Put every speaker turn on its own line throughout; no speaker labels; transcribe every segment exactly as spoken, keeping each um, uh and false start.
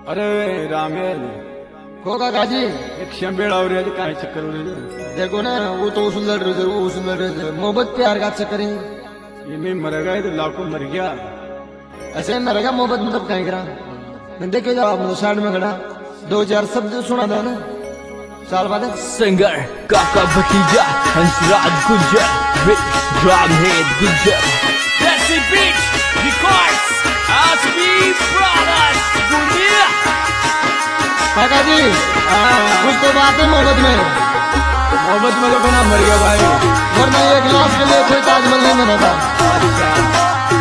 अरे रामेल
को काका जी
एक शंबेड़ा हो रहा है काय चक्कर हो रहा है।
देखो ना वो तो उस लड़ रहे थे वो उस लड़ रहे थे मोहब्बत प्यार का चक्कर है।
ये मैं मर गया तो लाखों मर गया।
ऐसे मरेगा मोहब्बत मतलब कहीं करा मैं देखे जाओ मतलब साइड में खड़ा दो चार शब्द सुना दो ना साल बाद
सिंगर काका भतीजा Hansraj Gujjar with drum head Gujjar Jesse Beach Records Aspi Brothers दुनिया।
काका जी कुछ तो बात है मोहब्बत में।
मोहब्बत में तो बना मर गया भाई,
वरना एक गिलास के लिए कोई ताजमहल नहीं बना था।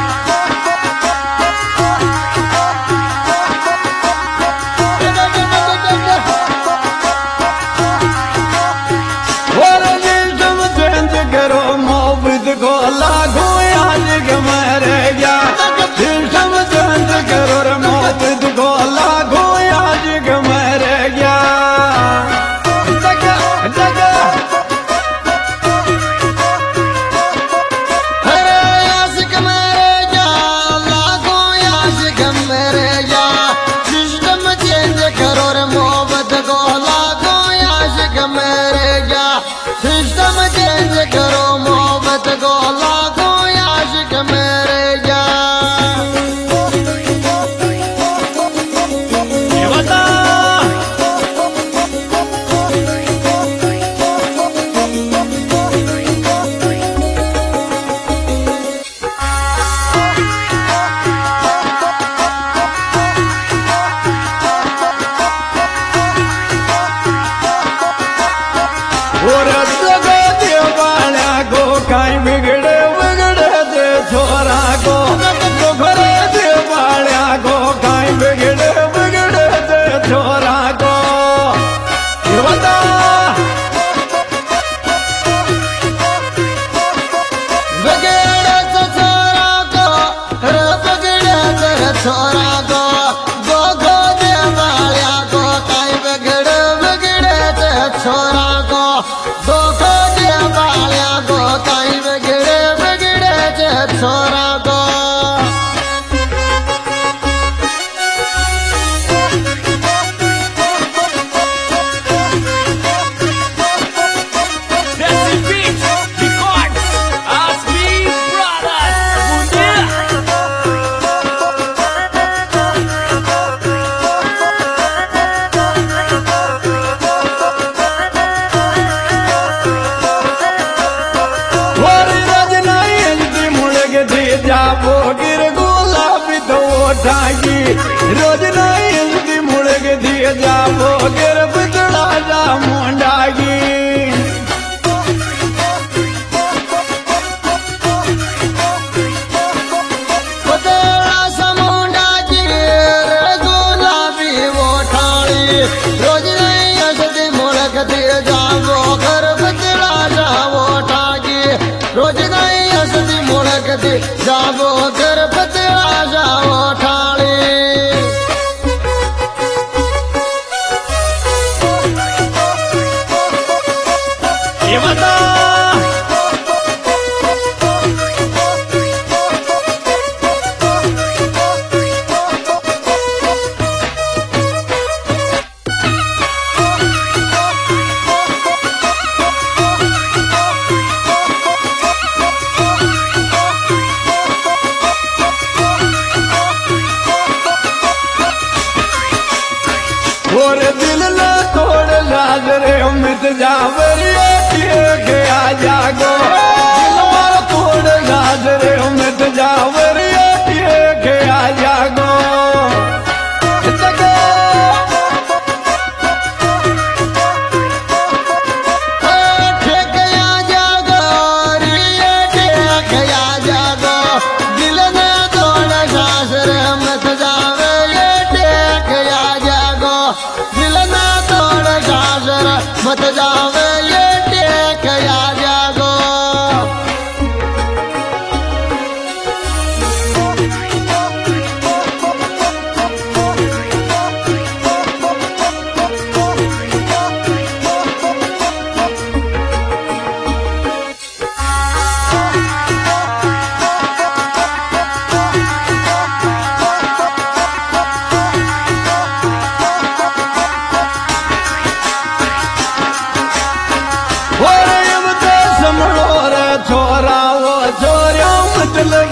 सिस्टम चेंज करो मोहब्बत को लागो आशिक मेरे जा। ये बता
काई बिगड़े बिगड़े दे छोरा को तो घरे दे बालिया को काई बिगड़े बिगड़े दे छोरा को। ये बता
बिगड़े तो छोरा को रे बिगड़े तेरे छोरा को गो गो दे बालिया को काई बिगड़े बिगड़े तेरे छोरा को गो गो दे बालिया को काई बिगड़े बिगड़े तेरे छोरा को।
Jesse Beach Records Aspi Brothers दुनिया।
जाबो गिर गुलाबी तो उठागी रोज नहीं मुड़ग दिए जाबो गिर बिगड़ा जा मुंडागी।
रोज नहीं असदी मुड़ग दिए जाबो घर बिगड़ा जा उठागी रोज नहीं असदी मुड़ग दे जाबो घर बदला जाओ ठाली।
ये बता
और दिल ना तोड़ लाज रे उम्मीद जावरिया के आ जागो दिल मार तोड़ लाज रे उम्मीद जावरिया के आ जागो।
मत जावे ये टेक आ जागो।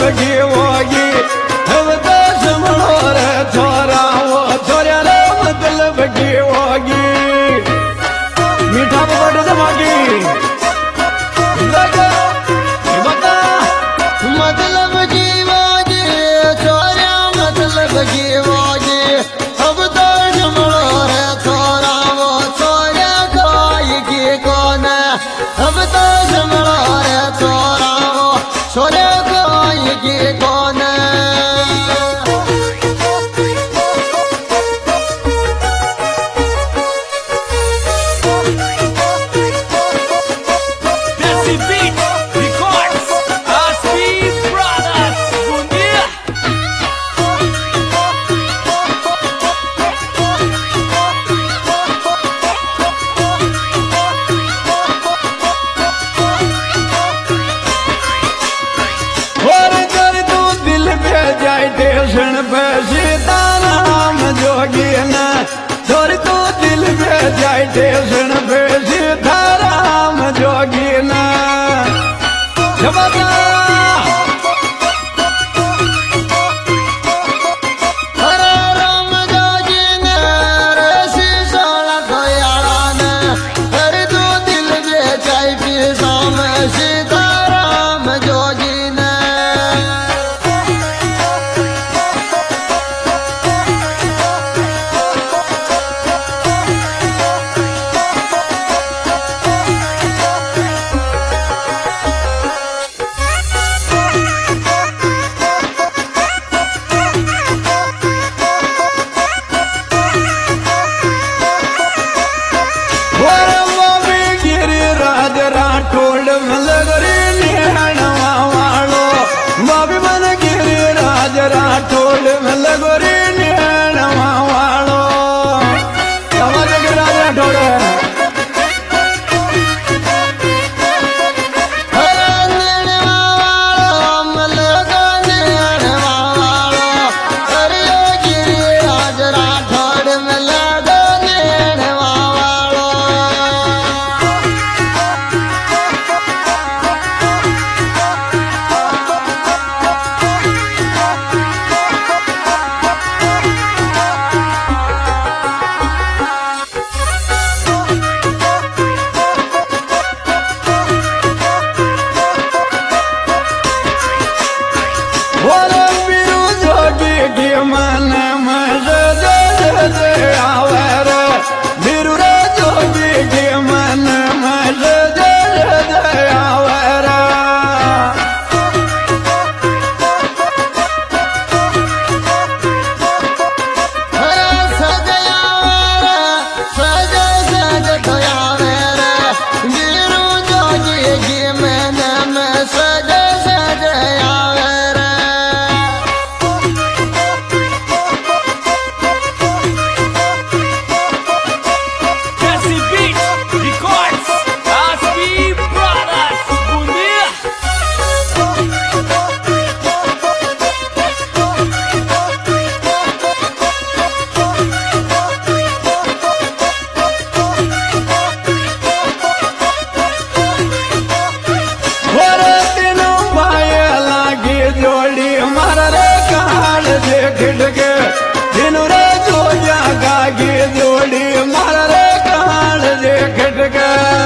बगी होगी अब तो समझो रे छोरा वो छोरा रे मतलब की होगी मीठा पकड़ दमागी बता
मतलब की होगी छोरा मतलब की होगी अब तो समझो रे छोरा वो छोरा कोई की कौन अब तो समझो रे छोरा वो छोरा कोई की कौन
Desi Beat Records, Aspi Brothers, Bundia.
और कर तू दिल पे जाए टेंशन पे सीताराम जोगी ना और तू दिल पे जाए टेंशन पे सीताराम जोगी ना बता
हरे राम जोगी ने रे सीसोला कोयाला ने हरे तू दिल में जाई पी साम सीताराम जोगी ने
और वो भी गिरी राज राठौड़ मलगरी निहणवा वालो वो भी मन गिरी राज राठौड़ मलगरी निहणवा वालो समझ गिरी राज राठौड़
हरे नेणवा वालो मलगा नेणवा वालो हरे गिरी राज राठौड़ मलगा नेणवा वालो
और बिरु जोगी की मन में जय जय आवे रे बिरु रे जोगी की मन में जय जय आवे रे
हरे सजया रे सज सज धोया रे गिरू जोगी की मन में सज सज आवे रे
Desi Beat Records, Aspi Brothers, Bundia.
और तीनों भाई लागी जोड़ी मार रे काल से खिड़के तीनों रे जो जागी जोड़ी मार रे काल से खिड़के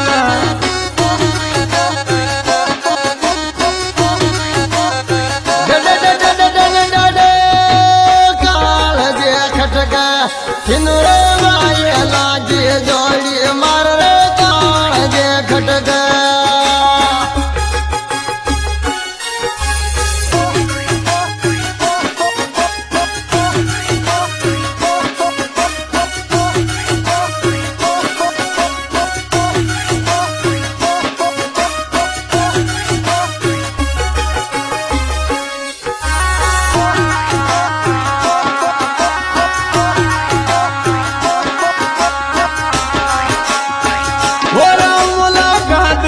काल जे खटका हिंदुरे माये लागी जोड़ी मार रे काल जे खटका
और मुलाकात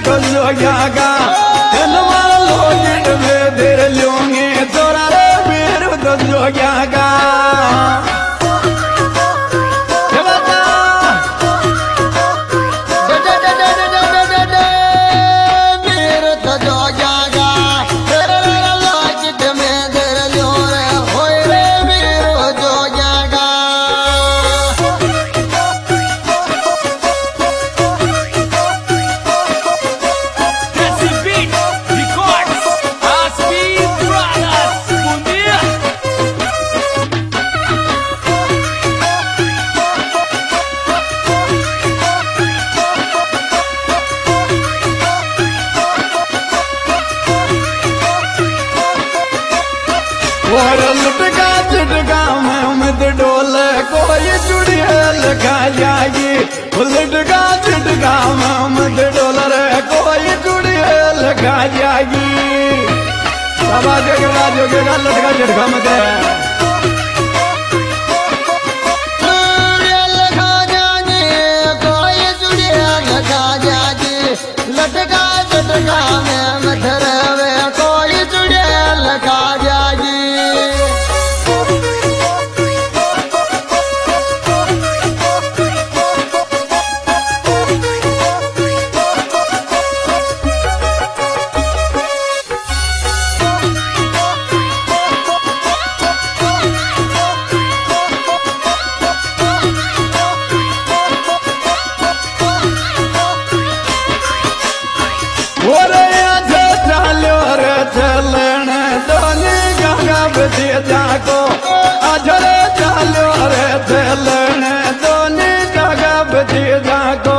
तो जोग्यागा हनुमान लोगिट में देर लोगे तोरा रे वीर तो जोग्यागा और लुटका चिटका में उम्मीद डोल कोई चुड़ैल खा जाएगी लुटका चिटका में उम्मीद डोल रे कोई चुड़ैल खा जाएगी बाबा जगरा जोगेगा लुटका चिटका में दे
लटका चटका में मधरवे कोई चुड़ैल खा जाएगी
जाको अजरे चालो रे चलन दोनी जगह बजी जाको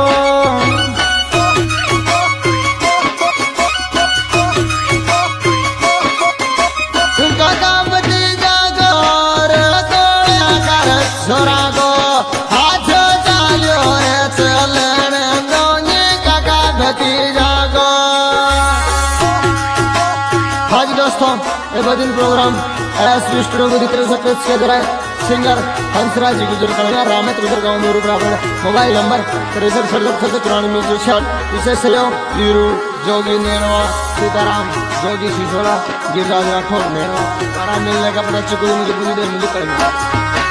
काका बजी जाको रे तोड़ा कर छोरा को हाथ चालो रे चलन दोनी काका बजी जाको। हाँ जी दोस्तों ये बदिन प्रोग्राम एस स्टूडियो को दिख सकते के द्वारा सिंगर हंसराज जी गुजर करेगा रामत गुजर गाँव में ब्राह्मण मोबाइल नंबर तिरसठ सड़सठ सड़सठ चौरानवे में जो छठ विशेष सहयोग वीरू जोगी नेरवा सीताराम जोगी सिसोला गिरिराज राठौर नेरवा तारा मिलने का पता चुकी मुझे पूरी देर मुझे करेंगे।